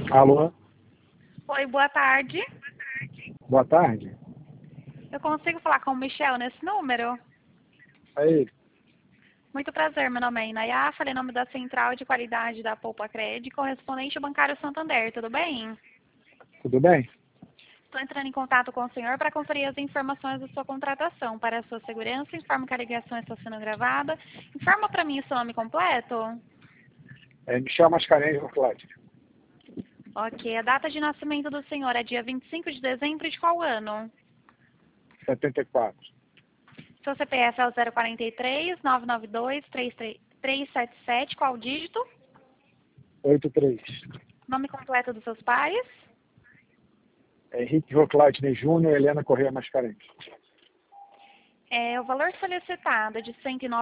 Alô? Oi, boa tarde. Boa tarde. Eu consigo falar com o Michel nesse número? Aí, Muito prazer, meu nome é Inayá, falei em nome da Central de Qualidade da Poupa Cred, correspondente ao Bancário Santander, tudo bem? tudo bem? Estou entrando em contato com o senhor para conferir as informações da sua contratação. Para a sua segurança, informo que a ligação está sendo gravada. Informa para mim o seu nome completo. Michel Mascarenhas, Roclade. Ok, a data de nascimento do senhor é dia 25 de dezembro de qual ano? 74. Seu CPF é o 043 992 377, qual dígito? 83. Nome completo dos seus pais? Henrique Roclade Júnior e Helena Correia Mascarenhas. O valor solicitado é de R$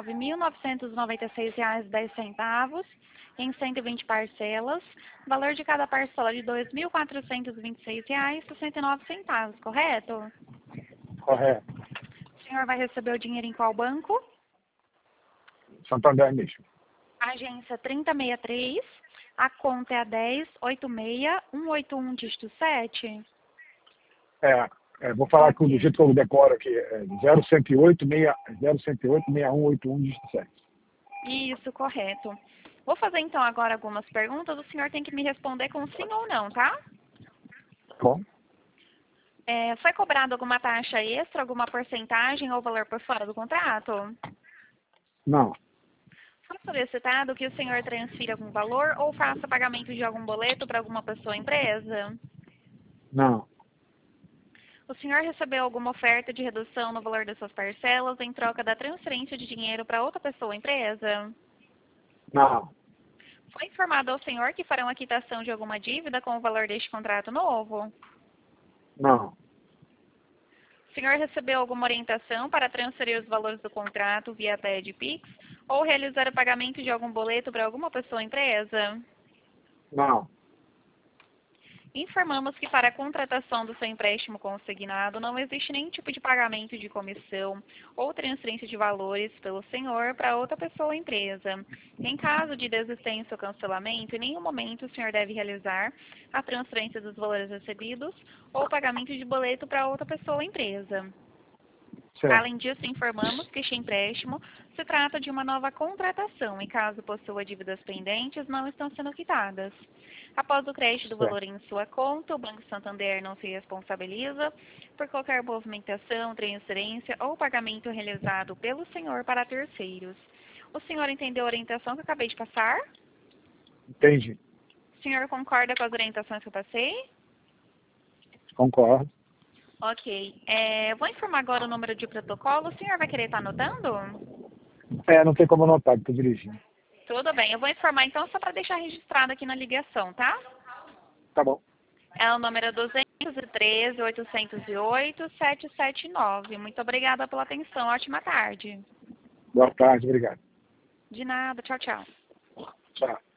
109.996,10 em 120 parcelas. O valor de cada parcela de R$ 2.426,69, correto? Correto. O senhor vai receber o dinheiro em qual banco? Santander mesmo. Agência 3063. A conta é a 1086-181, dígito 7. Vou falar Ok. do jeito que eu decoro aqui. 0108-6181, dígito 7. Isso, correto. Vou fazer então agora algumas perguntas. O senhor tem que me responder com sim ou não, tá? Tá bom? Foi cobrado alguma taxa extra, alguma porcentagem ou valor por fora do contrato? Não. Foi solicitado que o senhor transfira algum valor ou faça pagamento de algum boleto para alguma pessoa ou empresa? Não. O senhor recebeu alguma oferta de redução no valor das suas parcelas em troca da transferência de dinheiro para outra pessoa ou empresa? Não. Foi informado ao senhor que farão a quitação de alguma dívida com o valor deste contrato novo? Não. O senhor recebeu alguma orientação para transferir os valores do contrato via TED Pix ou realizar o pagamento de algum boleto para alguma pessoa ou empresa? Não. Informamos que para a contratação do seu empréstimo consignado não existe nenhum tipo de pagamento de comissão ou transferência de valores pelo senhor para outra pessoa ou empresa. Em caso de desistência ou cancelamento, em nenhum momento o senhor deve realizar a transferência dos valores recebidos ou pagamento de boleto para outra pessoa ou empresa. Certo. Além disso, informamos que este empréstimo se trata de uma nova contratação e, caso possua dívidas pendentes, não estão sendo quitadas. Após o crédito do valor em sua conta, o Banco Santander não se responsabiliza por qualquer movimentação, transferência ou pagamento realizado pelo senhor para terceiros. O senhor entendeu a orientação que eu acabei de passar? Entendi. O senhor concorda com as orientações que eu passei? Concordo. Ok. Vou informar agora o número de protocolo. O senhor vai querer estar anotando? Não tem como anotar, estou dirigindo. Tudo bem. Eu vou informar então só para deixar registrado aqui na ligação, tá? Tá bom. É o número 213-808-779. Muito obrigada pela atenção. Ótima tarde. Boa tarde, obrigado. De nada. Tchau, tchau. Tchau.